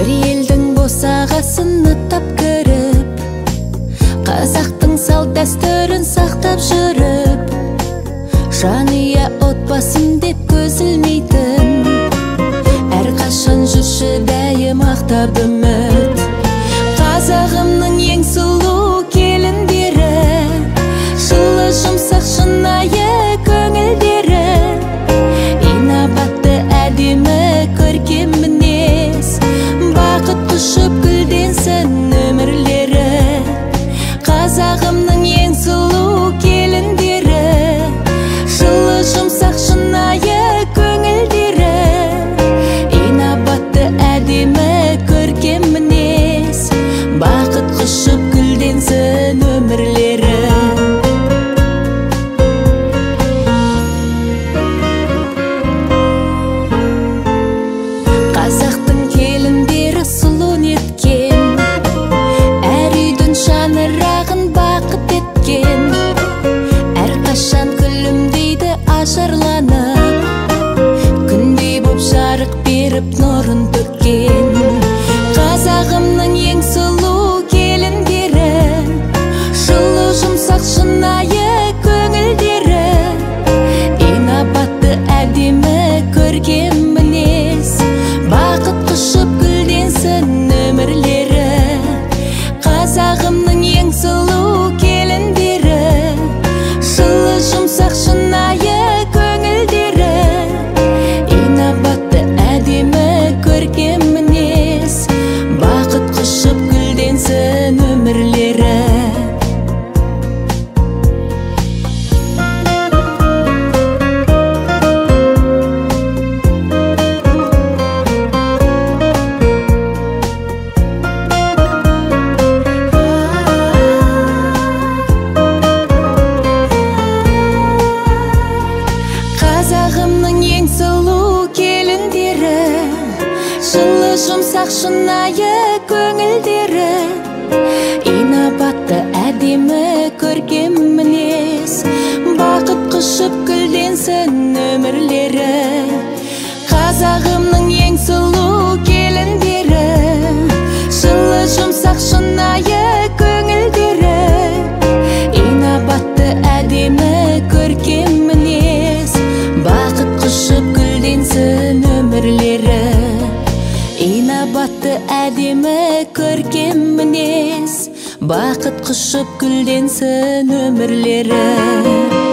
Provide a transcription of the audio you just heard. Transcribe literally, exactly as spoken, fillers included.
Бір елдің босағасын аттап кіріп, қазақтың салт дәстүрін сақтап жүріп, жанұя отбасым деп көз ілмейтін, әрқашан жүрші дәйім ақтап үміт. Қазағымның ең сұлу келіндері, жылы жұмсақ шынайы көңілдері, инабатты әдемі көркем мінез, бақыт құшып гүлденсін өмірлері. Қазағымның ең сұлу келіндері, жылы жұмсақ шынайы көңілдері, инабатты әдемі көркем мінез, бақыт құшып гүлденсін өмірлері. Қазақтың келіндері сұлу неткен, әр үйдің шаңырағын бақыт еткен, әрқашан күлімдейді ажарланып, күндей боп жарық беріп нұрын төккен. Қазағымның ең сұлу келіндері, жылы жұмсақ шынайы көңілдері, инабатты әдемі көркем мінез, бақыт құшып гүлденсін өмірлері. Қазағымның ең сұлу келіндері, жылы жұмсақ шынайы көңілдері, инабатты әдемі көркем мінез, бақыт құшып гүлденсін өмірлері. Қазағымның ең сұлу келіндері, жылы жұмсақ шынайы көңілдері, инабатты әдемі көркем мінез, бақыт құшып гүлденсін өмірлері. Қазағымның ең сұлу келіндері, жылы жұмсақ шынайы көңілдері, инабатты әдемі көркем мінез, бақыт құшып гүлденсін өмірлері. Инабатты әдемі көркем мінез, бақыт құшып гүлденсін өмірлері.